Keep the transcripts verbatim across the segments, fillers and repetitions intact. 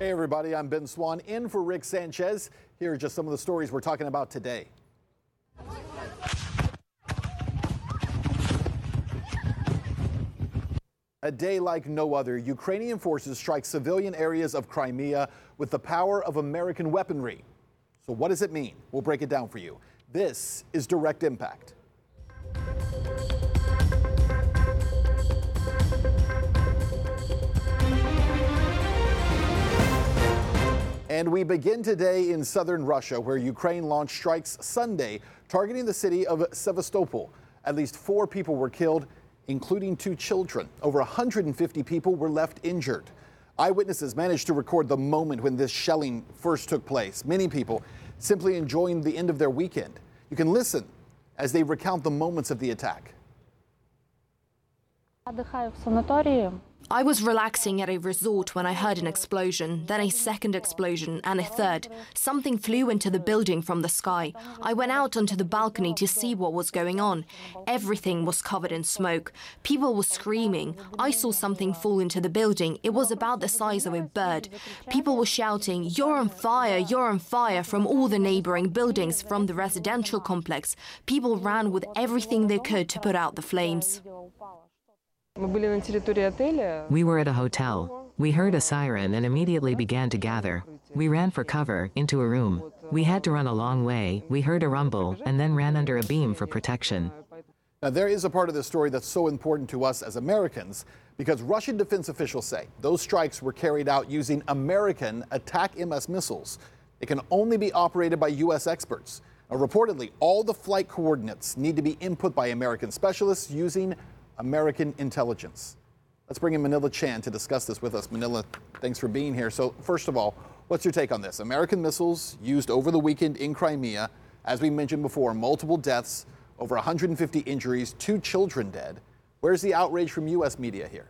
Hey everybody, I'm Ben Swan in for Rick Sanchez. Here are just some of the stories we're talking about today. A day like no other, Ukrainian forces strike civilian areas of Crimea with the power of American weaponry. So what does it mean? We'll break it down for you. This is Direct Impact. And we begin today in southern Russia, where Ukraine launched strikes Sunday, targeting the city of Sevastopol. At least four people were killed, including two children. Over one hundred fifty people were left injured. Eyewitnesses managed to record the moment when this shelling first took place. Many people simply enjoying the end of their weekend. You can listen as they recount the moments of the attack. I was relaxing at a resort when I heard an explosion, then a second explosion, and a third. Something flew into the building from the sky. I went out onto the balcony to see what was going on. Everything was covered in smoke. People were screaming. I saw something fall into the building. It was about the size of a bird. People were shouting, "You're on fire, you're on fire," from all the neighboring buildings, from the residential complex. People ran with everything they could to put out the flames. We were at a hotel. We heard a siren and immediately began to gather. We ran for cover, into a room. We had to run a long way. We heard a rumble and then ran under a beam for protection. Now, there is a part of this story that's so important to us as Americans because Russian defense officials say those strikes were carried out using American Attack-M S missiles. It can only be operated by U S experts. Now, reportedly, all the flight coordinates need to be input by American specialists using American intelligence. Let's bring in Manila Chan to discuss this with us. Manila, thanks for being here. So first of all, what's your take on this? American missiles used over the weekend in Crimea. As we mentioned before, multiple deaths, over one hundred fifty injuries, two children dead. Where's the outrage from U S media here?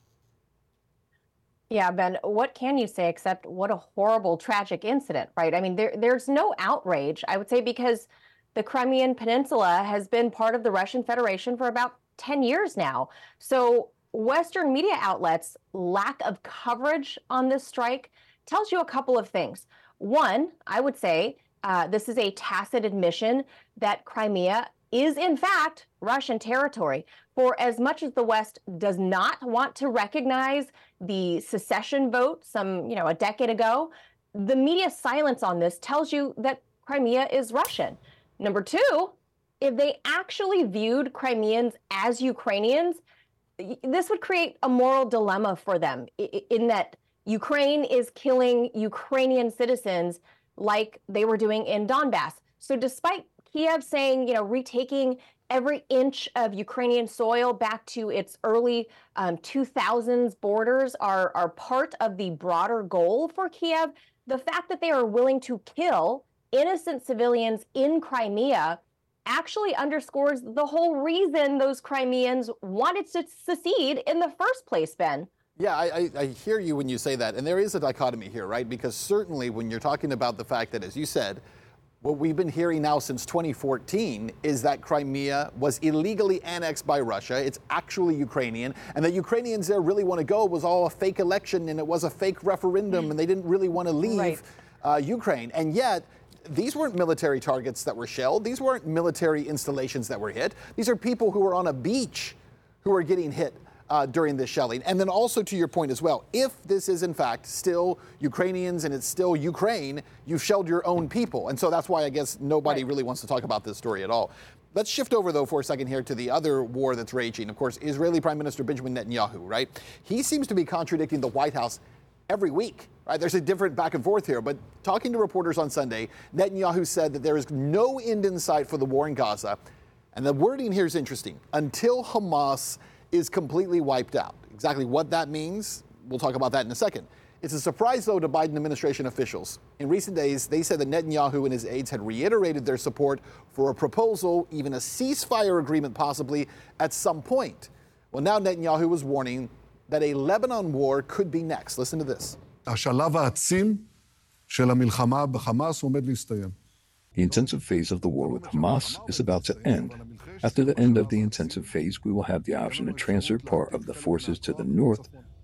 Yeah, Ben, what can you say except what a horrible, tragic incident, right? I mean, there, there's no outrage, I would say, because the Crimean Peninsula has been part of the Russian Federation for about ten years now. So Western media outlets' lack of coverage on this strike tells you a couple of things. One, I would say uh, this is a tacit admission that Crimea is, in fact, Russian territory. For as much as the West does not want to recognize the secession vote some, you know, a decade ago, the media silence on this tells you that Crimea is Russian. Number two, if they actually viewed Crimeans as Ukrainians, this would create a moral dilemma for them in that Ukraine is killing Ukrainian citizens like they were doing in Donbass. So despite Kiev saying, you know, retaking every inch of Ukrainian soil back to its early um, two thousands borders are, are part of the broader goal for Kiev, the fact that they are willing to kill innocent civilians in Crimea actually underscores the whole reason those Crimeans wanted to secede in the first place, Ben. Yeah, I, I, I hear you when you say that. And there is a dichotomy here, right? Because certainly when you're talking about the fact that, as you said, what we've been hearing now since twenty fourteen is that Crimea was illegally annexed by Russia. It's actually Ukrainian. And that Ukrainians there really want to go. It was all a fake election and it was a fake referendum and they didn't really want to leave Right. uh, Ukraine. And yet, these weren't military targets that were shelled. These weren't military installations that were hit. These are people who were on a beach who are getting hit uh, during this shelling. And then also to your point as well, if this is in fact still Ukrainians and it's still Ukraine, you've shelled your own people. And so that's why I guess nobody Right. really wants to talk about this story at all. Let's shift over, though, for a second here to the other war that's raging. Of course, Israeli Prime Minister Benjamin Netanyahu, right? He seems to be contradicting the White House every week, right? There's a different back and forth here. But talking to reporters on Sunday, Netanyahu said that there is no end in sight for the war in Gaza. And the wording here is interesting. Until Hamas is completely wiped out. Exactly what that means, we'll talk about that in a second. It's a surprise, though, to Biden administration officials. In recent days, they said that Netanyahu and his aides had reiterated their support for a proposal, even a ceasefire agreement possibly, at some point. Well, now Netanyahu is warning that a Lebanon war could be next. Listen to this. השלב העצים של המלחמה בחמאס עומד להסתיים. The intensive phase of the war with Hamas is about to end. After the end of the intensive phase, we will have the option to transfer part of the forces to the north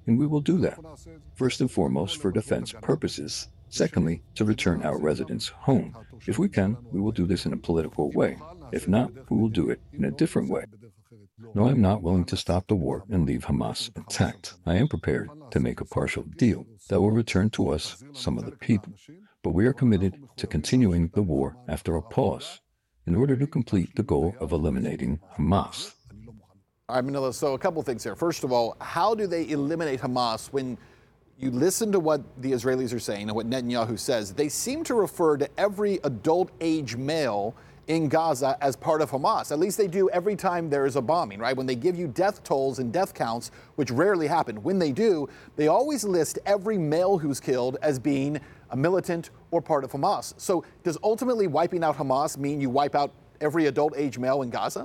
and we will do that. First and foremost, for defense purposes. Secondly, to return our residents home. If we can, we will do this in a political way. If not, we will do it in a different way. No, I'm not willing to stop the war and leave Hamas intact. I am prepared to make a partial deal that will return to us some of the people. But we are committed to continuing the war after a pause in order to complete the goal of eliminating Hamas. All right, Manila, so a couple things here. First of all, how do they eliminate Hamas? When you listen to what the Israelis are saying and what Netanyahu says, they seem to refer to every adult age male in Gaza as part of Hamas. At least they do every time there is a bombing, right? When they give you death tolls and death counts, which rarely happen, when they do, they always list every male who's killed as being a militant or part of Hamas. So does ultimately wiping out Hamas mean you wipe out every adult age male in Gaza?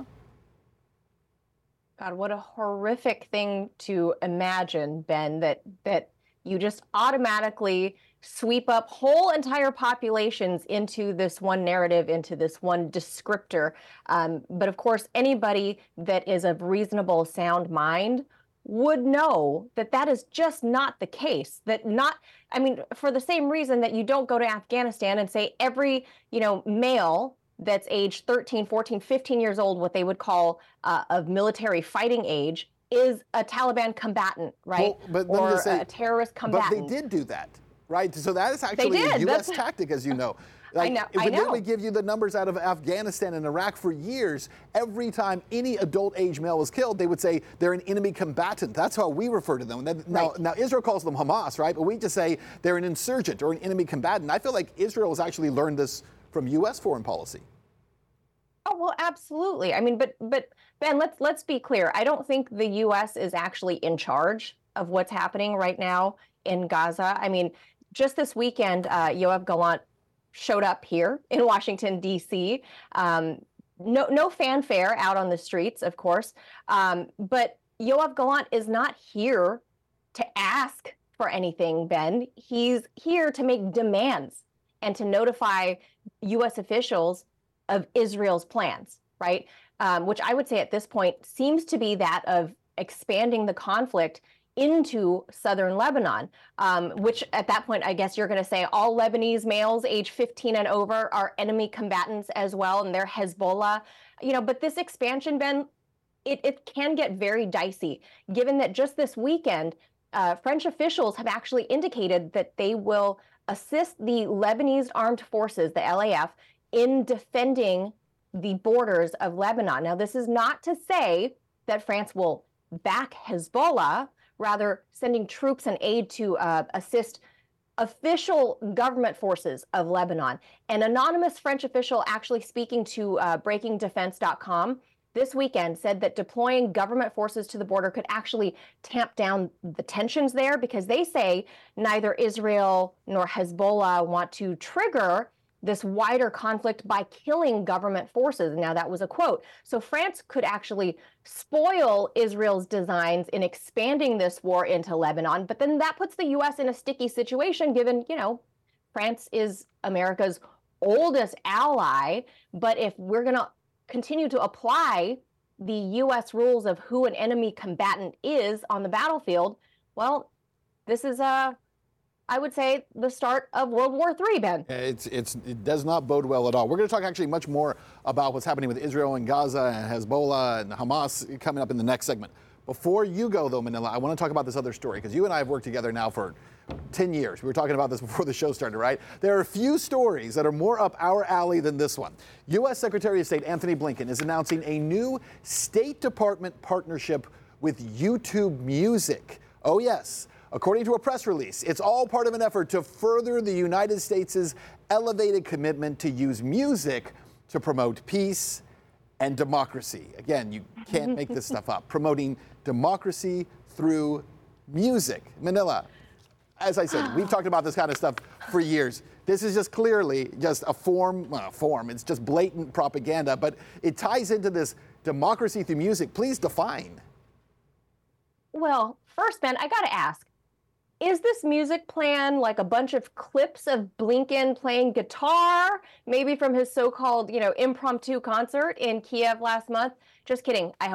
God, what a horrific thing to imagine, Ben, that that you just automatically sweep up whole entire populations into this one narrative, into this one descriptor. Um, but of course, anybody that is of reasonable, sound mind would know that that is just not the case. That not, I mean, for the same reason that you don't go to Afghanistan and say every, you know, male that's age thirteen, fourteen, fifteen years old, what they would call uh, of military fighting age, is a Taliban combatant, right? Well, but let me or just say, a terrorist combatant. But they did do that, right? So that is actually a U S That's... tactic, as you know. Like, I know. If I know. They would give you the numbers out of Afghanistan and Iraq for years. Every time any adult age male was killed, they would say they're an enemy combatant. That's how we refer to them. Now, right. now Israel calls them Hamas, right? But we just say they're an insurgent or an enemy combatant. I feel like Israel has actually learned this from U S foreign policy. Oh, well, absolutely. I mean, but but Ben, let's let's be clear. I don't think the U S is actually in charge of what's happening right now in Gaza. I mean, just this weekend, uh, Yoav Gallant showed up here in Washington, D C. Um, no no fanfare out on the streets, of course. Um, but Yoav Gallant is not here to ask for anything, Ben. He's here to make demands and to notify U S officials of Israel's plans, right? Um, which I would say at this point seems to be that of expanding the conflict into southern Lebanon, um, which at that point, I guess you're going to say all Lebanese males age fifteen and over are enemy combatants as well, and they're Hezbollah. You know, but this expansion, Ben, it, it can get very dicey, given that just this weekend, uh, French officials have actually indicated that they will assist the Lebanese armed forces, the L A F, in defending the borders of Lebanon. Now, this is not to say that France will back Hezbollah, rather sending troops and aid to uh, assist official government forces of Lebanon. An anonymous French official actually speaking to uh, breaking defense dot com this weekend said that deploying government forces to the border could actually tamp down the tensions there, because they say neither Israel nor Hezbollah want to trigger this wider conflict by killing government forces. Now, that was a quote. So France could actually spoil Israel's designs in expanding this war into Lebanon, but then that puts the U S in a sticky situation, given, you know, France is America's oldest ally. But if we're going to continue to apply the U S rules of who an enemy combatant is on the battlefield, well, this is a I would say the start of World War Three, Ben. It's, it's, it does not bode well at all. We're going to talk actually much more about what's happening with Israel and Gaza and Hezbollah and Hamas coming up in the next segment. Before you go, though, Manila, I want to talk about this other story, because you and I have worked together now for ten years. We were talking about this before the show started, right? There are a few stories that are more up our alley than this one. U S Secretary of State Anthony Blinken is announcing a new State Department partnership with YouTube Music. Oh, yes. According to a press release, it's all part of an effort to further the United States' elevated commitment to use music to promote peace and democracy. Again, you can't make this stuff up. Promoting democracy through music. Manila, as I said, we've talked about this kind of stuff for years. This is just clearly just a form, well, a form, it's just blatant propaganda, but it ties into this democracy through music. Please define. Well, first, Ben, I got to ask, is this music plan like a bunch of clips of Blinken playing guitar, maybe from his so-called, you know, impromptu concert in Kiev last month? Just kidding, I hope.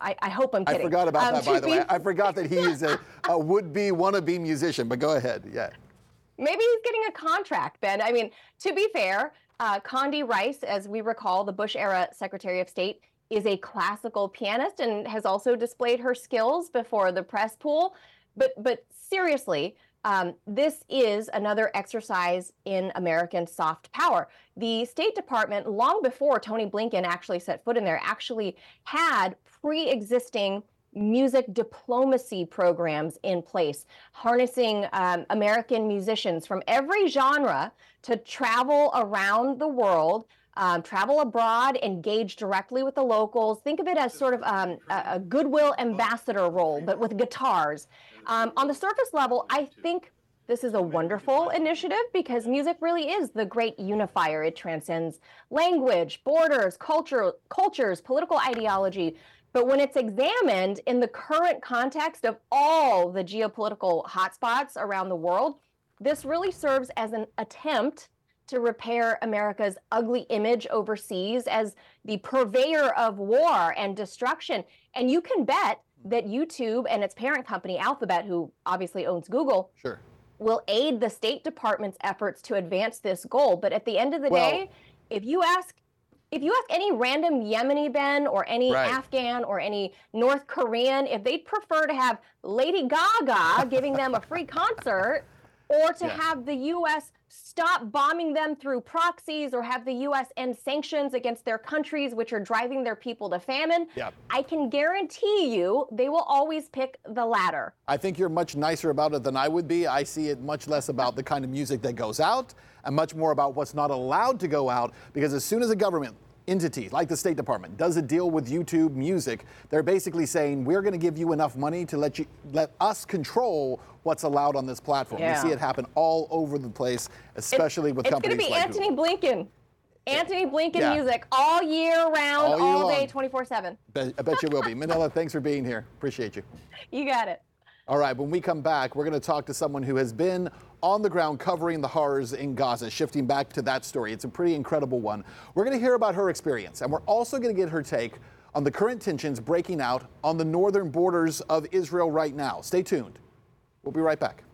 I, I hope I'm kidding. I forgot about um, that, by the be, way. I forgot that he is a, a would-be, wannabe musician, but go ahead, yeah. Maybe he's getting a contract, Ben. I mean, to be fair, uh, Condi Rice, as we recall, the Bush-era Secretary of State, is a classical pianist and has also displayed her skills before the press pool. But, but seriously, um, this is another exercise in American soft power. The State Department, long before Tony Blinken actually set foot in there, actually had pre-existing music diplomacy programs in place, harnessing um, American musicians from every genre to travel around the world, um, travel abroad, engage directly with the locals. Think of it as sort of um, a, a goodwill ambassador role, but with guitars. Um, on the surface level, I think this is a wonderful initiative because music really is the great unifier. It transcends language, borders, culture, cultures, political ideology. But when it's examined in the current context of all the geopolitical hotspots around the world, this really serves as an attempt to repair America's ugly image overseas as the purveyor of war and destruction. And you can bet that YouTube and its parent company, Alphabet, who obviously owns Google, sure, will aid the State Department's efforts to advance this goal. But at the end of the well, day, if you ask If you ask any random Yemeni, Ben, or any right. Afghan or any North Korean, if they'd prefer to have Lady Gaga giving them a free concert or to yeah. have the U S stop bombing them through proxies or have the U S end sanctions against their countries, which are driving their people to famine, yeah. I can guarantee you they will always pick the latter. I think you're much nicer about it than I would be. I see it much less about the kind of music that goes out and much more about what's not allowed to go out, because as soon as a government entity like the State Department does a deal with YouTube Music, they're basically saying, we're going to give you enough money to let you let us control what's allowed on this platform. Yeah. We see it happen all over the place, especially it, with it's companies It's like going to be Antony Google. Blinken. Antony Blinken Yeah. music all year round, all, year all long. day, twenty-four seven. I bet you will be. Manila, thanks for being here. Appreciate you. You got it. All right, when we come back, we're going to talk to someone who has been on the ground covering the horrors in Gaza, shifting back to that story. It's a pretty incredible one. We're going to hear about her experience, and we're also going to get her take on the current tensions breaking out on the northern borders of Israel right now. Stay tuned. We'll be right back.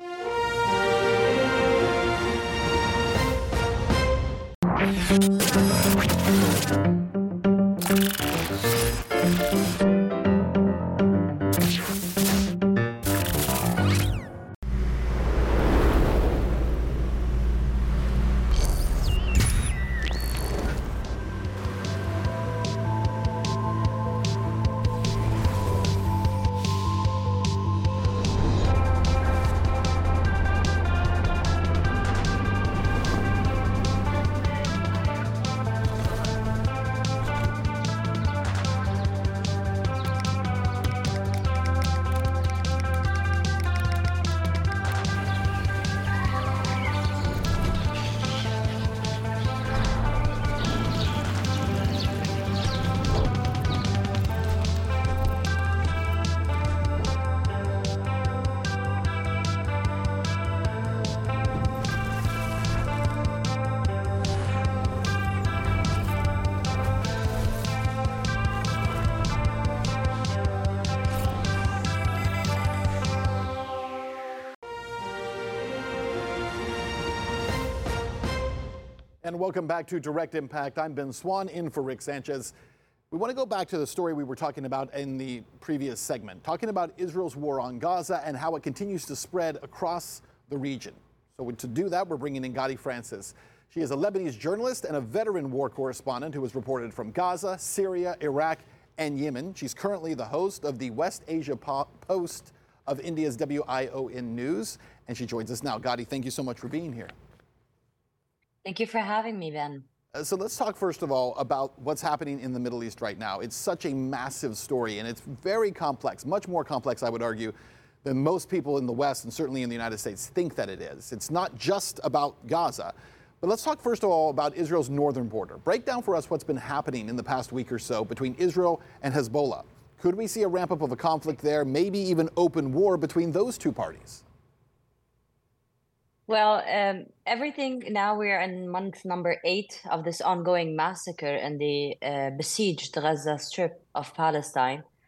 And welcome back to Direct Impact. I'm Ben Swan, in for Rick Sanchez. We want to go back to the story we were talking about in the previous segment, talking about Israel's war on Gaza and how it continues to spread across the region. So to do that, we're bringing in Gadi Francis. She is a Lebanese journalist and a veteran war correspondent who has reported from Gaza, Syria, Iraq, and Yemen. She's currently the host of the West Asia po- Post of India's W I O N News, and she joins us now. Gadi, thank you so much for being here. Thank you for having me, Ben. Uh, so let's talk first of all about what's happening in the Middle East right now. It's such a massive story, and it's very complex, much more complex, I would argue, than most people in the West and certainly in the United States think that it is. It's not just about Gaza. But let's talk first of all about Israel's northern border. Break down for us what's been happening in the past week or so between Israel and Hezbollah. Could we see a ramp up of a conflict there, maybe even open war between those two parties? Well, um, everything now we are in month number eight of this ongoing massacre in the uh, besieged Gaza Strip of Palestine.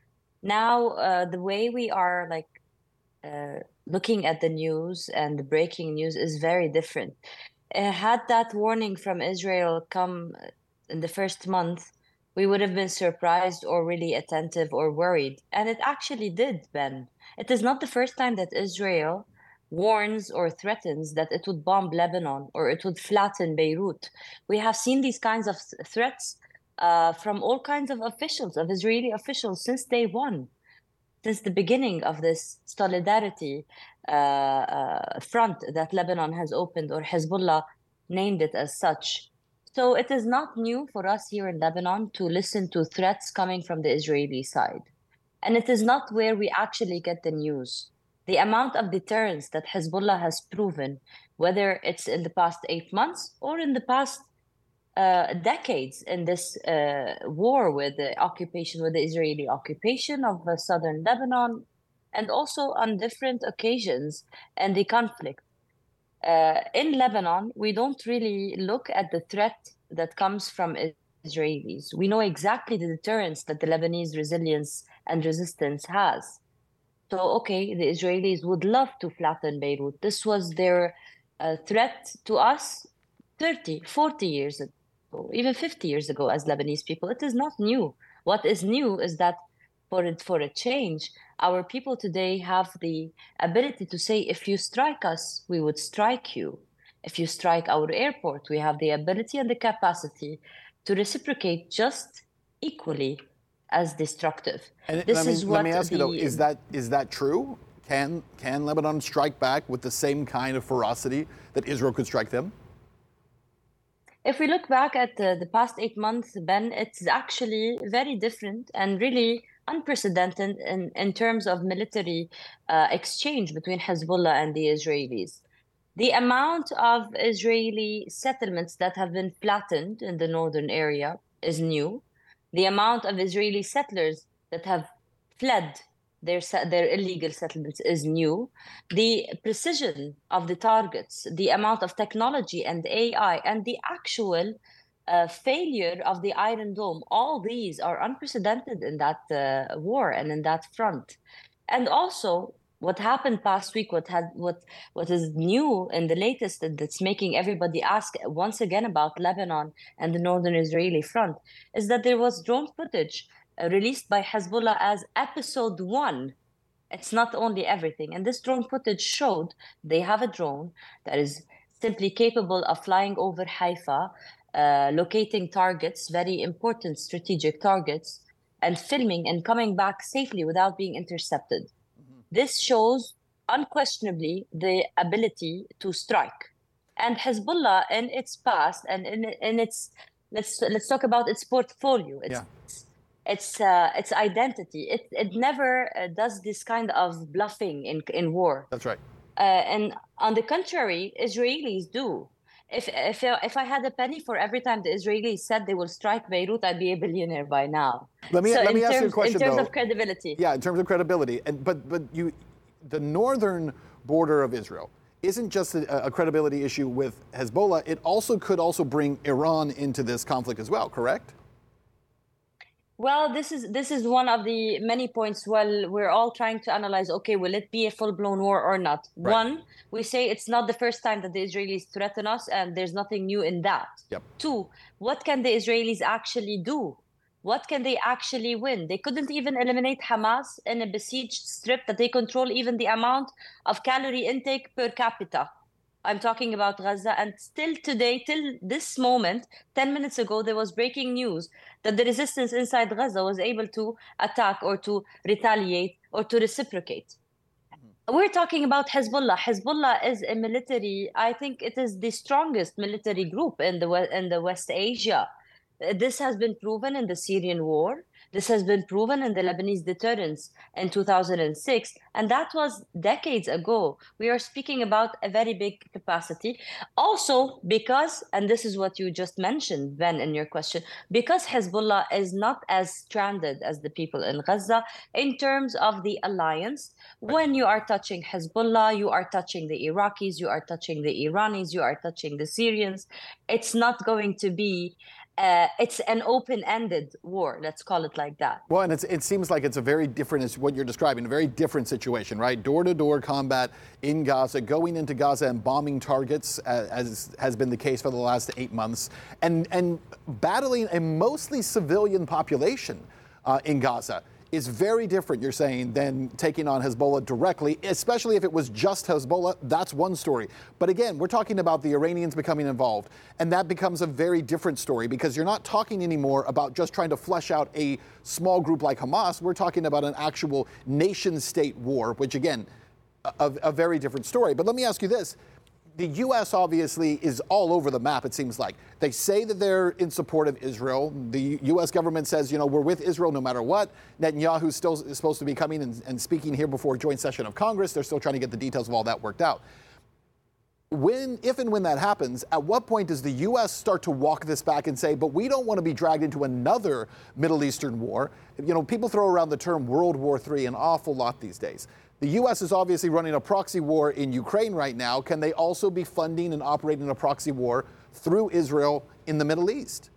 Now, uh, the way we are like uh, looking at the news and the breaking news is very different. Uh, had that warning from Israel come in the first month, we would have been surprised or really attentive or worried. And it actually did, Ben. It is not the first time that Israel warns or threatens that it would bomb Lebanon or it would flatten Beirut. We have seen these kinds of threats uh, from all kinds of officials, of Israeli officials, since day one, since the beginning of this solidarity uh, uh, front that Lebanon has opened, or Hezbollah named it as such. So it is not new for us here in Lebanon to listen to threats coming from the Israeli side. And it is not where we actually get the news. The amount of deterrence that Hezbollah has proven, whether it's in the past eight months or in the past uh, decades in this uh, war with the occupation, with the Israeli occupation of uh, southern Lebanon, and also on different occasions and the conflict. Uh, in Lebanon, we don't really look at the threat that comes from Israelis. We know exactly the deterrence that the Lebanese resilience and resistance has. So, okay, the Israelis would love to flatten Beirut. This was their uh, threat to us thirty, forty years ago, even fifty years ago as Lebanese people. It is not new. What is new is that for it, for a change, our people today have the ability to say, if you strike us, we would strike you. If you strike our airport, we have the ability and the capacity to reciprocate just equally as destructive. And this let me, is what let me ask the, you though, is that is that true? Can can Lebanon strike back with the same kind of ferocity that Israel could strike them? If we look back at the, the past eight months, Ben, it's actually very different and really unprecedented in, in terms of military uh, exchange between Hezbollah and the Israelis. The amount of Israeli settlements that have been flattened in the northern area is new. The amount of Israeli settlers that have fled their, their illegal settlements is new. The precision of the targets, the amount of technology and A I, and the actual uh, failure of the Iron Dome, all these are unprecedented in that uh, war and in that front. And also, what happened past week, what had what what is new in the latest that's making everybody ask once again about Lebanon and the northern Israeli front, is that there was drone footage uh, released by Hezbollah as episode one. It's not only everything. And this drone footage showed they have a drone that is simply capable of flying over Haifa, uh, locating targets, very important strategic targets, and filming and coming back safely without being intercepted. This shows unquestionably the ability to strike. And Hezbollah in its past and in, in its, let's let's talk about its portfolio, its, yeah. its, uh, its identity. It, it never uh, does this kind of bluffing in, in war. That's right. Uh, and on the contrary, Israelis do. If, if, if I had a penny for every time the Israelis said they will strike Beirut, I'd be a billionaire by now. Let me, so let me ask terms, you a question, in terms though. of credibility. Yeah, in terms of credibility. And, but but you, the northern border of Israel isn't just a, a credibility issue with Hezbollah. It also could also bring Iran into this conflict as well, correct? Well, this is this is one of the many points. Well, we're all trying to analyze, okay, will it be a full-blown war or not? Right. One, we say it's not the first time that the Israelis threaten us, and there's nothing new in that. Yep. Two, what can the Israelis actually do? What can they actually win? They couldn't even eliminate Hamas in a besieged strip that they control even the amount of calorie intake per capita. I'm talking about Gaza, and still today, till this moment, ten minutes ago, there was breaking news that the resistance inside Gaza was able to attack or to retaliate or to reciprocate. Mm-hmm. We're talking about Hezbollah. Hezbollah is a military, I think it is the strongest military group in the in the West Asia. This has been proven in the Syrian war. This has been proven in the Lebanese deterrence in two thousand six, and that was decades ago. We are speaking about a very big capacity. Also because, and this is what you just mentioned, Ben, in your question, because Hezbollah is not as stranded as the people in Gaza in terms of the alliance. When you are touching Hezbollah, you are touching the Iraqis, you are touching the Iranis, you are touching the Syrians. It's not going to be uh, it's an open-ended war. Let's call it like that. Well, and it's, it seems like it's a very different, as what you're describing, a very different situation, right? Door-to-door combat in Gaza, going into Gaza and bombing targets, uh, as has been the case for the last eight months, and, and battling a mostly civilian population uh, in Gaza is very different, you're saying, than taking on Hezbollah directly, especially if it was just Hezbollah. That's one story. But again, we're talking about the Iranians becoming involved, and that becomes a very different story because you're not talking anymore about just trying to flesh out a small group like Hamas. We're talking about an actual nation-state war, which again, a, a very different story. But let me ask you this. The U S obviously is all over the map, it seems like. They say that they're in support of Israel. The U S government says, you know, we're with Israel no matter what. Netanyahu still is supposed to be coming and, and speaking here before a joint session of Congress. They're still trying to get the details of all that worked out. When, if and when that happens, at what point does the U S start to walk this back and say, but we don't want to be dragged into another Middle Eastern war? You know, people throw around the term World War Three an awful lot these days. The U S is obviously running a proxy war in Ukraine right now. Can they also be funding and operating a proxy war through Israel in the Middle East?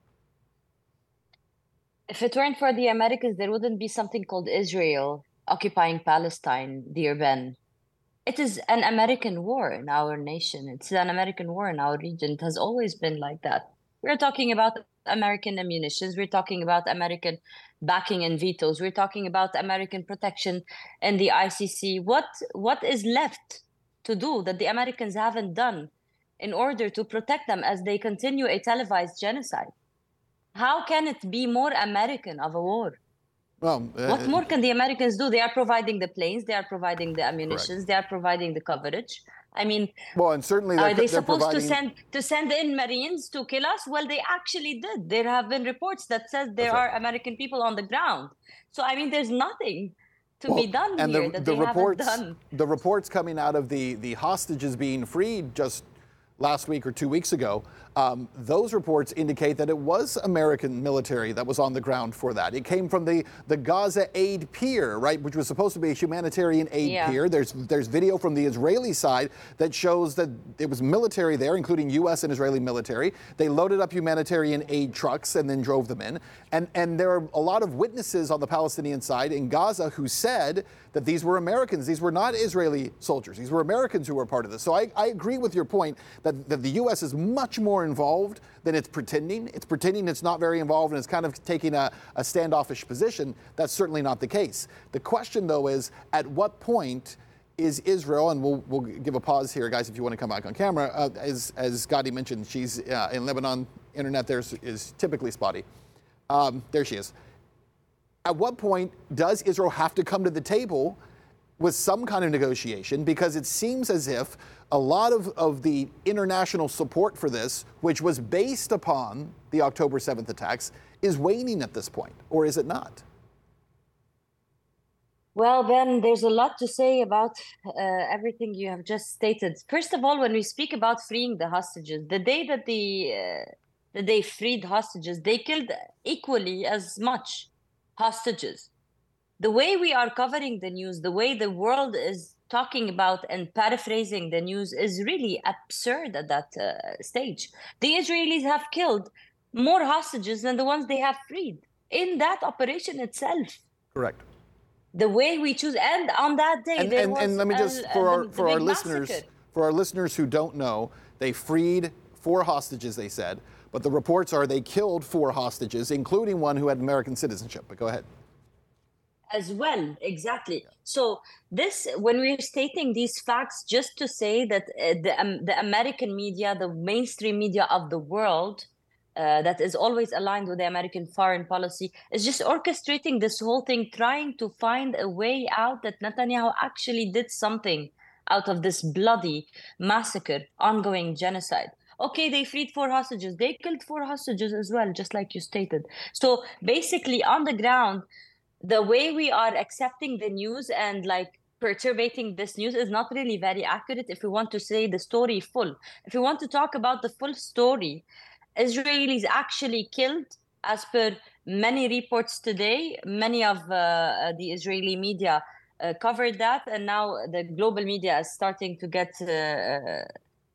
If it weren't for the Americans, there wouldn't be something called Israel occupying Palestine, dear Ben. It is an American war in our nation. It's an American war in our region. It has always been like that. We're talking about American ammunitions. We're talking about American backing and vetoes. We're talking about American protection in the I C C. What what is left to do that the Americans haven't done in order to protect them as they continue a televised genocide? How can it be more American of a war? Well, uh, what more can the Americans do? They are providing the planes. They are providing the ammunitions. Correct. They are providing the coverage. I mean, well, and certainly are they supposed providing... to send to send in Marines to kill us? Well, they actually did. There have been reports that says there right. are American people on the ground. So I mean, there's nothing to well, be done and here the, that the they reports, haven't done. The reports coming out of the the hostages being freed just last week or two weeks ago, um, those reports indicate that it was American military that was on the ground for that. It came from the, the Gaza Aid Pier, right, which was supposed to be a humanitarian aid yeah. pier. There's there's video from the Israeli side that shows that it was military there, including U S and Israeli military. They loaded up humanitarian aid trucks and then drove them in. And, and there are a lot of witnesses on the Palestinian side in Gaza who said that these were Americans. These were not Israeli soldiers. These were Americans who were part of this. So I, I agree with your point that, that the U S is much more involved than it's pretending. It's pretending it's not very involved and it's kind of taking a, a standoffish position. That's certainly not the case. The question, though, is at what point is Israel, and we'll, we'll give a pause here, guys, if you want to come back on camera. Uh, as, as Gadi mentioned, she's uh, in Lebanon. Internet there is, is typically spotty. Um, there she is. At what point does Israel have to come to the table with some kind of negotiation? Because it seems as if a lot of, of the international support for this, which was based upon the October seventh attacks, is waning at this point, or is it not? Well, Ben, there's a lot to say about uh, everything you have just stated. First of all, when we speak about freeing the hostages, the day that the uh, that they freed hostages, they killed equally as much hostages. The way we are covering the news, the way the world is talking about and paraphrasing the news is really absurd at that uh, stage. The Israelis have killed more hostages than the ones they have freed in that operation itself. Correct. The way we choose, and on that day, and, there and, was and let me just a, for a, our the, for the our massacre. listeners for our listeners who don't know, they freed four hostages, they said, but the reports are they killed four hostages, including one who had American citizenship. But go ahead. As well, exactly. So this, when we're stating these facts, just to say that uh, the um, the American media, the mainstream media of the world, uh, that is always aligned with the American foreign policy, is just orchestrating this whole thing, trying to find a way out that Netanyahu actually did something out of this bloody massacre, ongoing genocide. Okay, they freed four hostages. They killed four hostages as well, just like you stated. So basically, on the ground, the way we are accepting the news and like perturbating this news is not really very accurate if we want to say the story full. If we want to talk about the full story, Israelis actually killed, as per many reports today, many of uh, the Israeli media uh, covered that, and now the global media is starting to get uh,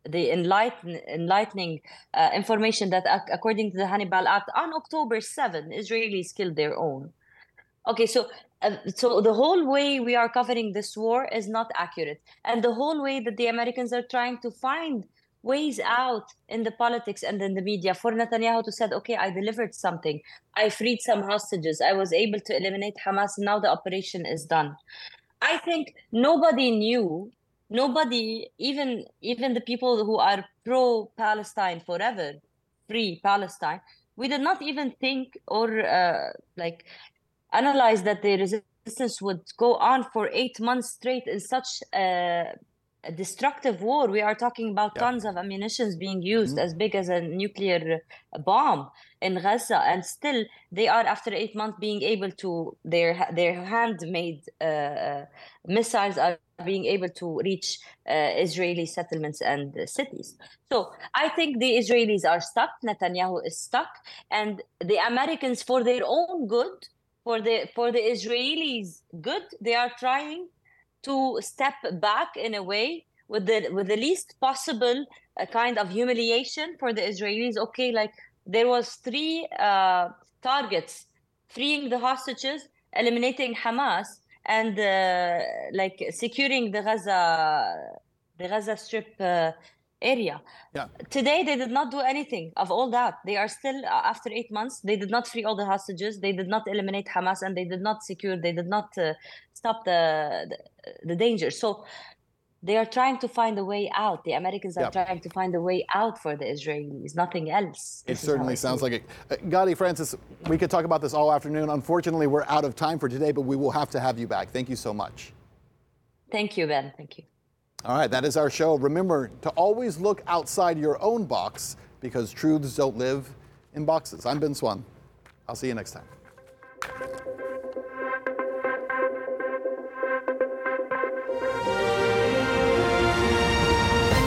the enlighten, enlightening uh, information that ac- according to the Hannibal Act, on October seventh, Israelis killed their own. Okay, so uh, so the whole way we are covering this war is not accurate, and the whole way that the Americans are trying to find ways out in the politics and in the media for Netanyahu to say, okay, I delivered something, I freed some hostages, I was able to eliminate Hamas, now the operation is done. I think nobody knew. Nobody, even even the people who are pro-Palestine forever, free Palestine, we did not even think or uh, like analyze that the resistance would go on for eight months straight in such a, a destructive war. We are talking about Yeah. tons of ammunition being used, mm-hmm. as big as a nuclear bomb in Gaza, and still they are, after eight months, being able to their their handmade uh, missiles are being able to reach uh, Israeli settlements and uh, cities. So I think the Israelis are stuck. Netanyahu is stuck, and the Americans, for their own good, for the for the Israelis' good, they are trying to step back in a way with the with the least possible uh, kind of humiliation for the Israelis. Okay, like there was three uh, targets: freeing the hostages, eliminating Hamas, and uh, like securing the Gaza, the Gaza Strip uh, area. Yeah. Today, they did not do anything of all that. They are still, after eight months, they did not free all the hostages. They did not eliminate Hamas, and they did not secure, they did not uh, stop the, the the danger. So they are trying to find a way out. The Americans are Yeah. trying to find a way out for the Israelis, nothing else. It This is certainly how I sounds see like it. Uh, Gadi, Francis, we could talk about this all afternoon. Unfortunately, we're out of time for today, but we will have to have you back. Thank you so much. Thank you, Ben. Thank you. All right, that is our show. Remember to always look outside your own box, because truths don't live in boxes. I'm Ben Swan. I'll see you next time.